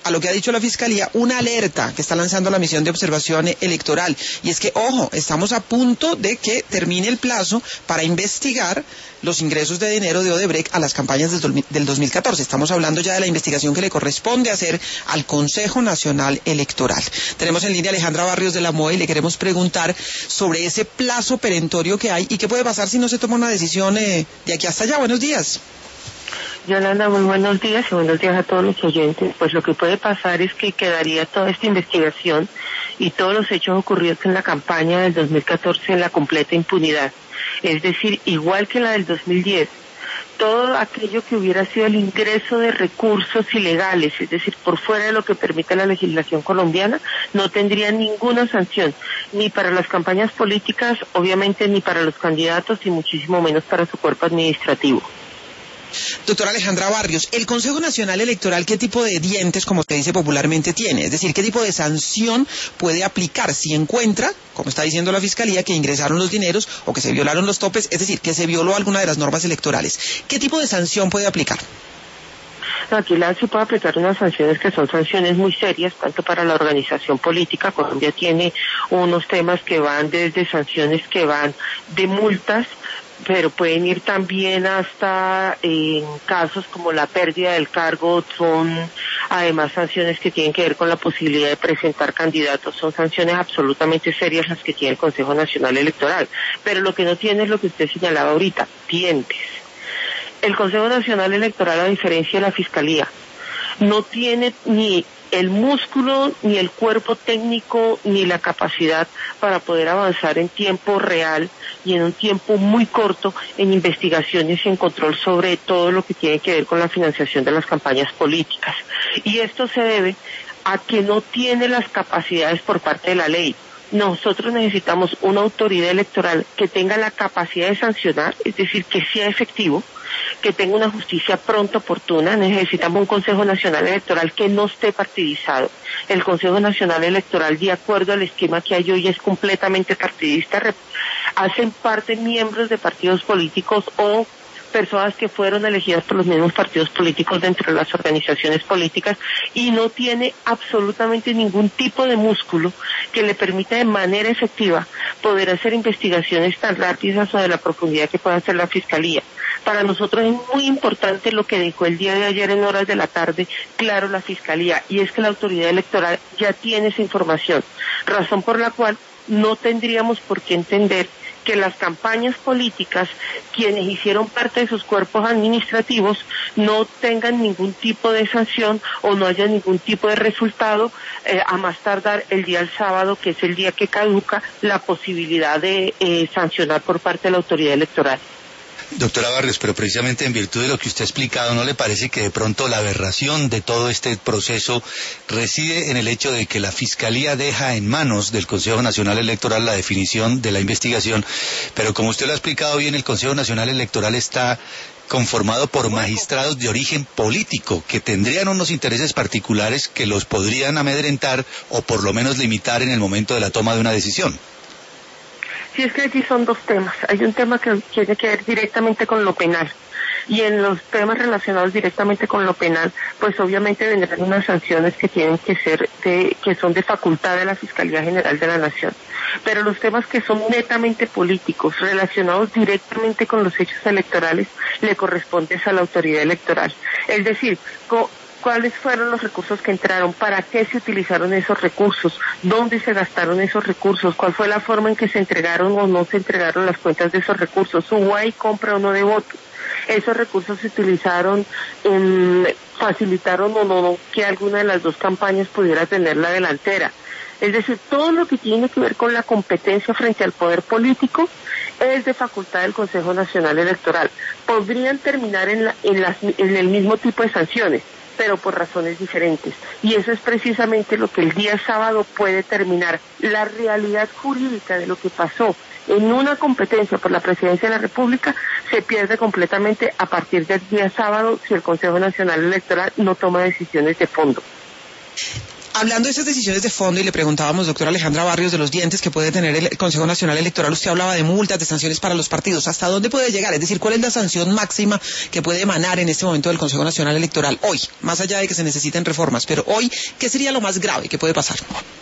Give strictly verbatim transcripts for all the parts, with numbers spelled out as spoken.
a lo que ha dicho la Fiscalía, una alerta que está lanzando la misión de observación electoral. Y es que, ojo, estamos a punto de que termine el plazo para investigar los ingresos de dinero de Odebrecht a las campañas del dos mil catorce. Estamos hablando ya de la investigación que le corresponde hacer al Consejo Nacional Electoral. Tenemos en línea a Alejandra Barrios de la M O E y le queremos preguntar sobre ese plazo perentorio que hay y qué puede pasar si no se toma una decisión eh, de aquí hasta allá. Buenos días. Yolanda, muy buenos días y buenos días a todos los oyentes. Pues lo que puede pasar es que quedaría toda esta investigación y todos los hechos ocurridos en la campaña del dos mil catorce en la completa impunidad. Es decir, igual que la del dos mil diez, todo aquello que hubiera sido el ingreso de recursos ilegales, es decir, por fuera de lo que permite la legislación colombiana, no tendría ninguna sanción, ni para las campañas políticas, obviamente, ni para los candidatos y muchísimo menos para su cuerpo administrativo. Doctora Alejandra Barrios, ¿el Consejo Nacional Electoral qué tipo de dientes, como se dice popularmente, tiene? Es decir, ¿qué tipo de sanción puede aplicar si encuentra, como está diciendo la Fiscalía, que ingresaron los dineros o que se violaron los topes, es decir, que se violó alguna de las normas electorales? ¿Qué tipo de sanción puede aplicar? Aquí la se puede aplicar unas sanciones que son sanciones muy serias, tanto para la organización política. Colombia tiene unos temas que van desde sanciones que van de multas, pero pueden ir también hasta en casos como la pérdida del cargo, son además sanciones que tienen que ver con la posibilidad de presentar candidatos, son sanciones absolutamente serias las que tiene el Consejo Nacional Electoral, pero lo que no tiene es lo que usted señalaba ahorita, dientes. El Consejo Nacional Electoral, a diferencia de la Fiscalía, no tiene ni el músculo, ni el cuerpo técnico, ni la capacidad para poder avanzar en tiempo real y en un tiempo muy corto en investigaciones y en control sobre todo lo que tiene que ver con la financiación de las campañas políticas. Y esto se debe a que no tiene las capacidades por parte de la ley. Nosotros necesitamos una autoridad electoral que tenga la capacidad de sancionar, es decir, que sea efectivo, que tenga una justicia pronta, oportuna. Necesitamos un Consejo Nacional Electoral que no esté partidizado. El Consejo Nacional Electoral, de acuerdo al esquema que hay hoy, es completamente partidista. Hacen parte miembros de partidos políticos o personas que fueron elegidas por los mismos partidos políticos dentro de las organizaciones políticas y no tiene absolutamente ningún tipo de músculo que le permita de manera efectiva poder hacer investigaciones tan rápidas o de la profundidad que pueda hacer la Fiscalía. Para nosotros es muy importante lo que dijo el día de ayer en horas de la tarde, claro, la Fiscalía, y es que la autoridad electoral ya tiene esa información, razón por la cual no tendríamos por qué entender que las campañas políticas, quienes hicieron parte de sus cuerpos administrativos, no tengan ningún tipo de sanción o no haya ningún tipo de resultado, eh, a más tardar el día del sábado, que es el día que caduca la posibilidad de eh, sancionar por parte de la autoridad electoral. Doctora Barrios, pero precisamente en virtud de lo que usted ha explicado, ¿no le parece que de pronto la aberración de todo este proceso reside en el hecho de que la Fiscalía deja en manos del Consejo Nacional Electoral la definición de la investigación? Pero como usted lo ha explicado bien, el Consejo Nacional Electoral está conformado por magistrados de origen político que tendrían unos intereses particulares que los podrían amedrentar o por lo menos limitar en el momento de la toma de una decisión. Sí, es que aquí son dos temas. Hay un tema que tiene que ver directamente con lo penal. Y en los temas relacionados directamente con lo penal, pues obviamente vendrán unas sanciones que tienen que ser de, que son de facultad de la Fiscalía General de la Nación. Pero los temas que son netamente políticos, relacionados directamente con los hechos electorales, le corresponde a la autoridad electoral. Es decir, co- ¿cuáles fueron los recursos que entraron? ¿Para qué se utilizaron esos recursos? ¿Dónde se gastaron esos recursos? ¿Cuál fue la forma en que se entregaron o no se entregaron las cuentas de esos recursos? ¿Hubo ahí compra o no de votos? ¿Esos recursos se utilizaron, um, facilitaron o no que alguna de las dos campañas pudiera tener la delantera? Es decir, todo lo que tiene que ver con la competencia frente al poder político es de facultad del Consejo Nacional Electoral. Podrían terminar en, la, en, las, en el mismo tipo de sanciones, pero por razones diferentes. Y eso es precisamente lo que el día sábado puede terminar. La realidad jurídica de lo que pasó en una competencia por la Presidencia de la República se pierde completamente a partir del día sábado si el Consejo Nacional Electoral no toma decisiones de fondo. Hablando de esas decisiones de fondo, y le preguntábamos, doctora Alejandra Barrios, de los dientes que puede tener el Consejo Nacional Electoral, usted hablaba de multas, de sanciones para los partidos. ¿Hasta dónde puede llegar? Es decir, ¿cuál es la sanción máxima que puede emanar en este momento del Consejo Nacional Electoral hoy? Más allá de que se necesiten reformas, pero hoy, ¿qué sería lo más grave que puede pasar?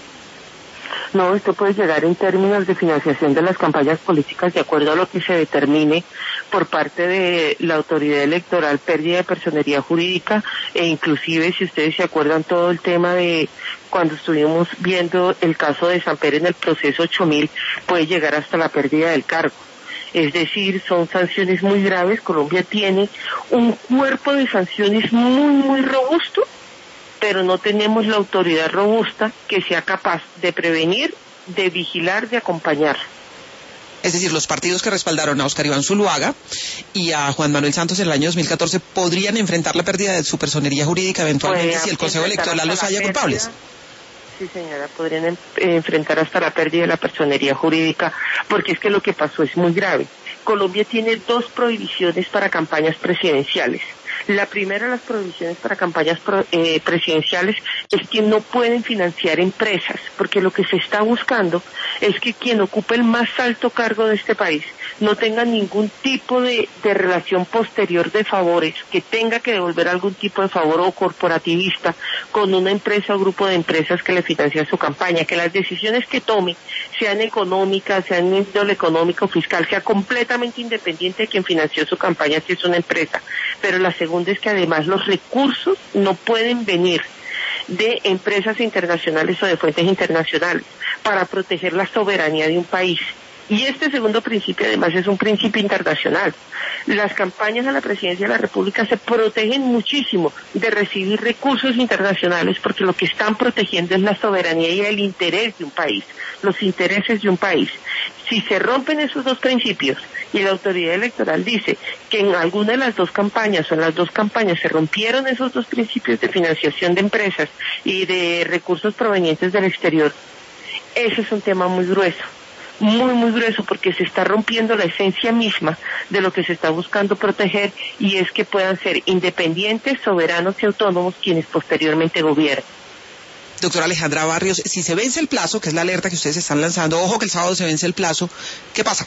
No, esto puede llegar en términos de financiación de las campañas políticas de acuerdo a lo que se determine por parte de la autoridad electoral, pérdida de personería jurídica, e inclusive, si ustedes se acuerdan, todo el tema de cuando estuvimos viendo el caso de Samper en el proceso ocho mil, puede llegar hasta la pérdida del cargo. Es decir, son sanciones muy graves. Colombia tiene un cuerpo de sanciones muy, muy robusto, pero no tenemos la autoridad robusta que sea capaz de prevenir, de vigilar, de acompañar. Es decir, los partidos que respaldaron a Oscar Iván Zuluaga y a Juan Manuel Santos en el año dos mil catorce podrían enfrentar la pérdida de su personería jurídica eventualmente Puede si el Consejo Electoral los haya culpables. Sí, señora, podrían en, eh, enfrentar hasta la pérdida de la personería jurídica, porque es que lo que pasó es muy grave. Colombia tiene dos prohibiciones para campañas presidenciales. La primera de las prohibiciones para campañas pro, eh, presidenciales es que no pueden financiar empresas, porque lo que se está buscando es que quien ocupe el más alto cargo de este país no tenga ningún tipo de, de relación posterior de favores, que tenga que devolver algún tipo de favor o corporativista con una empresa o grupo de empresas que le financian su campaña, que las decisiones que tome sean económicas, sean de índole económico o fiscal, sea completamente independiente de quien financió su campaña si es una empresa. Pero la segunda es que además los recursos no pueden venir de empresas internacionales o de fuentes internacionales para proteger la soberanía de un país. Y este segundo principio además es un principio internacional. Las campañas a la presidencia de la República se protegen muchísimo de recibir recursos internacionales porque lo que están protegiendo es la soberanía y el interés de un país, los intereses de un país. Si se rompen esos dos principios y la autoridad electoral dice que en alguna de las dos campañas o en las dos campañas se rompieron esos dos principios de financiación de empresas y de recursos provenientes del exterior, ese es un tema muy grueso. Muy, muy grueso, porque se está rompiendo la esencia misma de lo que se está buscando proteger, y es que puedan ser independientes, soberanos y autónomos quienes posteriormente gobiernen. Doctora Alejandra Barrios, si se vence el plazo, que es la alerta que ustedes están lanzando, ojo que el sábado se vence el plazo, ¿qué pasa?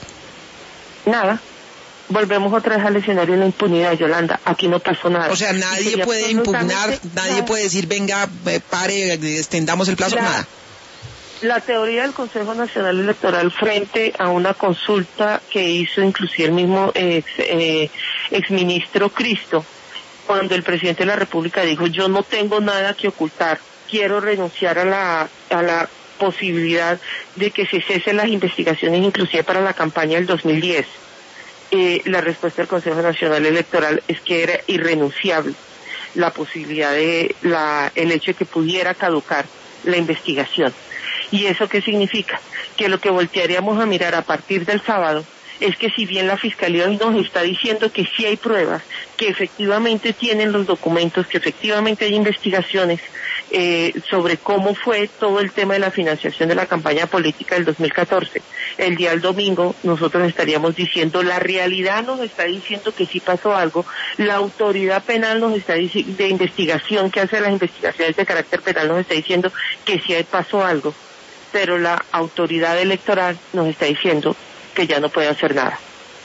Nada. Volvemos otra vez al escenario de la impunidad, Yolanda. Aquí no pasó nada. O sea, nadie puede impugnar, nadie nada. puede decir, venga, pare, extendamos el plazo, la... nada. La teoría del Consejo Nacional Electoral frente a una consulta que hizo inclusive el mismo ex, eh, exministro Cristo, cuando el presidente de la República dijo, yo no tengo nada que ocultar, quiero renunciar a la, a la posibilidad de que se cesen las investigaciones inclusive para la campaña del dos mil diez. Eh, la respuesta del Consejo Nacional Electoral es que era irrenunciable la posibilidad de la, el hecho de que pudiera caducar la investigación. ¿Y eso qué significa? Que lo que voltearíamos a mirar a partir del sábado es que si bien la Fiscalía hoy nos está diciendo que sí hay pruebas, que efectivamente tienen los documentos, que efectivamente hay investigaciones eh, sobre cómo fue todo el tema de la financiación de la campaña política del dos mil catorce, el día del domingo nosotros estaríamos diciendo, la realidad nos está diciendo que sí pasó algo, la autoridad penal nos está diciendo, de investigación que hace las investigaciones de carácter penal nos está diciendo que sí pasó algo, pero la autoridad electoral nos está diciendo que ya no puede hacer nada.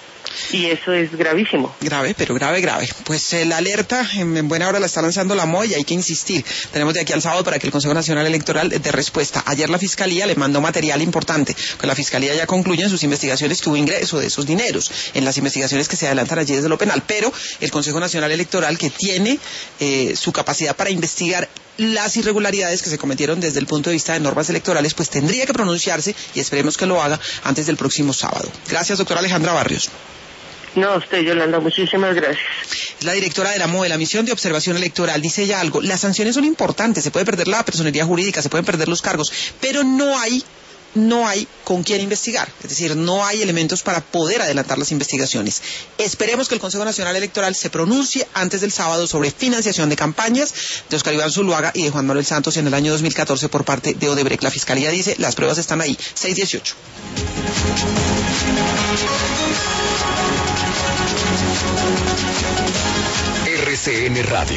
Y eso es gravísimo. Grave, pero grave, grave. Pues eh, la alerta en, en buena hora la está lanzando la M O E y hay que insistir. Tenemos de aquí al sábado para que el Consejo Nacional Electoral dé respuesta. Ayer la Fiscalía le mandó material importante, que la Fiscalía ya concluye en sus investigaciones que hubo ingreso de esos dineros, en las investigaciones que se adelantan allí desde lo penal, pero el Consejo Nacional Electoral, que tiene eh, su capacidad para investigar las irregularidades que se cometieron desde el punto de vista de normas electorales, pues tendría que pronunciarse y esperemos que lo haga antes del próximo sábado. Gracias, doctora Alejandra Barrios. No, usted, Yolanda, muchísimas gracias. Es la directora de la M O E, la Misión de Observación Electoral. Dice ella algo, las sanciones son importantes, se puede perder la personería jurídica, se pueden perder los cargos, pero no hay no hay con quién investigar, es decir, no hay elementos para poder adelantar las investigaciones. Esperemos que el Consejo Nacional Electoral se pronuncie antes del sábado sobre financiación de campañas de Oscar Iván Zuluaga y de Juan Manuel Santos en el año dos mil catorce por parte de Odebrecht. La Fiscalía dice, las pruebas están ahí, seis dieciocho. R C N Radio.